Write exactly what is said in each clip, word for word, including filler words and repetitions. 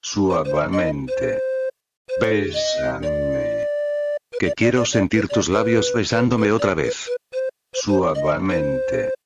Suavemente. Bésame. Que quiero sentir tus labios besándome otra vez. Suavemente.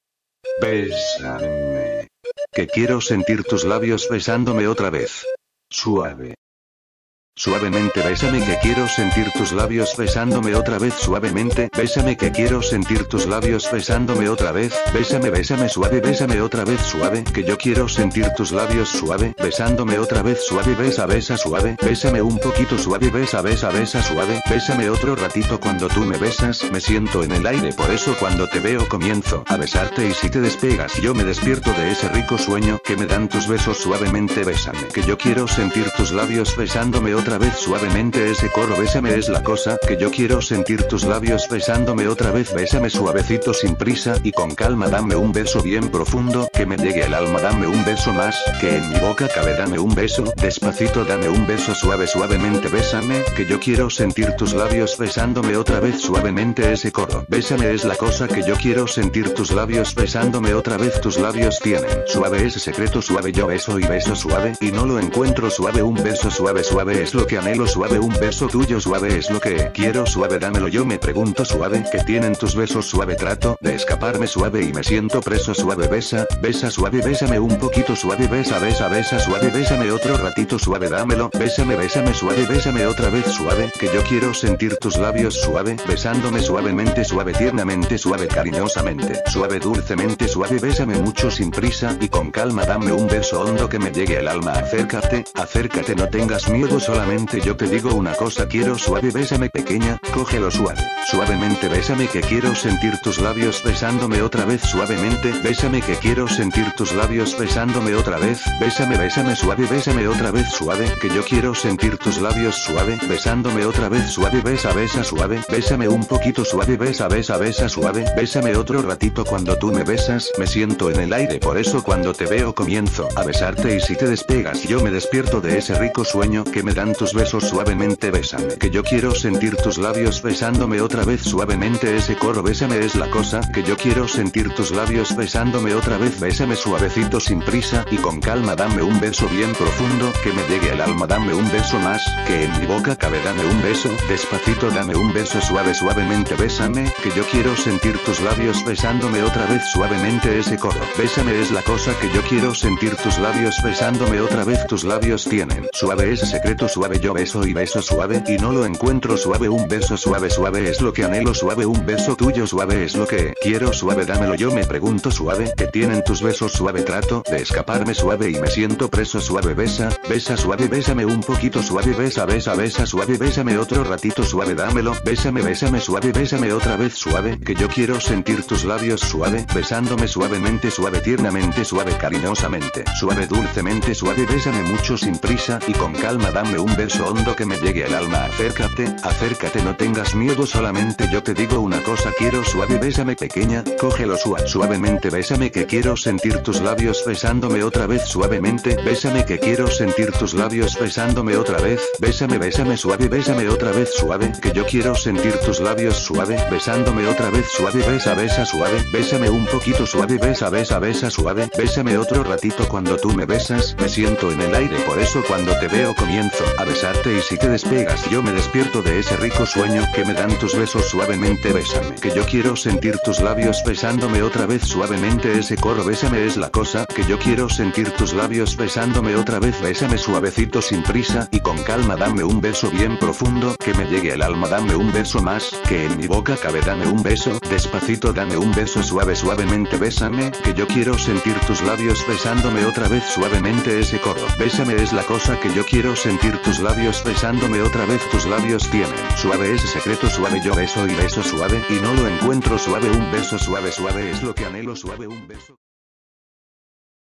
Bésame. Que quiero sentir tus labios besándome otra vez. Suave. Suavemente bésame que quiero sentir tus labios besándome otra vez. Suavemente bésame que quiero sentir tus labios besándome otra vez. Bésame, bésame suave, bésame otra vez suave, que yo quiero sentir tus labios suave, besándome otra vez suave. Besa, besa suave, bésame un poquito suave. Besa, besa, besa suave, bésame otro ratito. Cuando tú me besas me siento en el aire, por eso cuando te veo comienzo a besarte y si te despegas yo me despierto de ese rico sueño que me dan tus besos. Suavemente bésame, que yo quiero sentir tus labios besándome otra vez. Otra vez suavemente ese coro. Bésame es la cosa que yo quiero sentir tus labios besándome otra vez. Bésame suavecito sin prisa y con calma. Dame un beso bien profundo que me llegue al alma. Dame un beso más que en mi boca cabe. Dame un beso despacito. Dame un beso suave. Suavemente bésame que yo quiero sentir tus labios besándome otra vez. Suavemente ese coro. Bésame es la cosa que yo quiero sentir tus labios besándome otra vez. Tus labios tienen suave ese secreto. Suave yo beso y beso suave y no lo encuentro. Suave un beso suave. Suave es lo que anhelo. Suave un beso tuyo. Suave es lo que quiero. Suave dámelo. Yo me pregunto suave que tienen tus besos. Suave trato de escaparme suave y me siento preso. Suave besa, besa suave. Bésame un poquito suave. Besa, besa, besa suave. Bésame otro ratito suave. Dámelo. Bésame, bésame suave. Bésame otra vez suave, que yo quiero sentir tus labios suave, besándome suavemente suave, tiernamente suave, cariñosamente suave, dulcemente suave. Bésame mucho sin prisa y con calma. Dame un beso hondo que me llegue al alma. Acércate, acércate, no tengas miedo. Solamente yo te digo una cosa, quiero suave. Bésame pequeña, cógelo suave. Suavemente bésame que quiero sentir tus labios besándome otra vez. Suavemente bésame que quiero sentir tus labios besándome otra vez. Bésame, bésame suave. Bésame otra vez suave, que yo quiero sentir tus labios suave, besándome otra vez suave. Besa, besa suave. Bésame un poquito suave. Besa, besa, besa suave. Bésame otro ratito. Cuando tú me besas me siento en el aire, por eso cuando te veo comienzo a besarte y si te despegas yo me despierto de ese rico sueño que me dan tus besos. Suavemente bésame que yo quiero sentir tus labios besándome otra vez. Suavemente ese coro. Bésame es la cosa que yo quiero sentir tus labios besándome otra vez. Bésame suavecito sin prisa y con calma. Dame un beso bien profundo que me llegue al alma. Dame un beso más que en mi boca cabe. Dame un beso despacito. Dame un beso suave. Suavemente bésame que yo quiero sentir tus labios besándome otra vez. Suavemente ese coro. Bésame es la cosa que yo quiero sentir tus labios besándome otra vez. Tus labios tienen suave ese secreto. Suave yo beso y beso suave y no lo encuentro. Suave un beso suave. Suave es lo que anhelo. Suave un beso tuyo. Suave es lo que quiero. Suave dámelo. Yo me pregunto suave que tienen tus besos. Suave trato de escaparme suave y me siento preso. Suave besa, besa suave. Bésame un poquito suave. Besa, besa, besa suave. Bésame otro ratito suave. Dámelo. Bésame, bésame suave. Bésame otra vez suave, que yo quiero sentir tus labios suave, besándome suavemente suave, tiernamente suave, cariñosamente suave, dulcemente suave. Bésame mucho sin prisa y con calma. Dame un beso hondo que me llegue al alma. Acércate, acércate, no tengas miedo. Solamente yo te digo una cosa, quiero suave. Bésame pequeña, cógelo suave. Suavemente bésame que quiero sentir tus labios besándome otra vez. Suavemente bésame que quiero sentir tus labios besándome otra vez. Bésame, bésame suave. Bésame otra vez suave, que yo quiero sentir tus labios suave, besándome otra vez suave. Besa, besa suave. Bésame un poquito suave. Besa, besa, besa suave. Bésame otro ratito. Cuando tú me besas me siento en el aire, por eso cuando te veo comienzo a besarte y si te despegas yo me despierto de ese rico sueño que me dan tus besos. Suavemente bésame que yo quiero sentir tus labios besándome otra vez. Suavemente ese coro. Bésame es la cosa que yo quiero sentir tus labios besándome otra vez. Bésame suavecito sin prisa y con calma. Dame un beso bien profundo que me llegue al alma. Dame un beso más que en mi boca cabe. Dame un beso despacito. Dame un beso suave. Suavemente bésame que yo quiero sentir tus labios besándome otra vez. Suavemente ese coro. Bésame es la cosa que yo quiero sentir tus labios besándome otra vez. Tus labios tienen suave ese secreto. Suave yo beso y beso suave y no lo encuentro. Suave un beso suave. Suave es lo que anhelo. Suave un beso.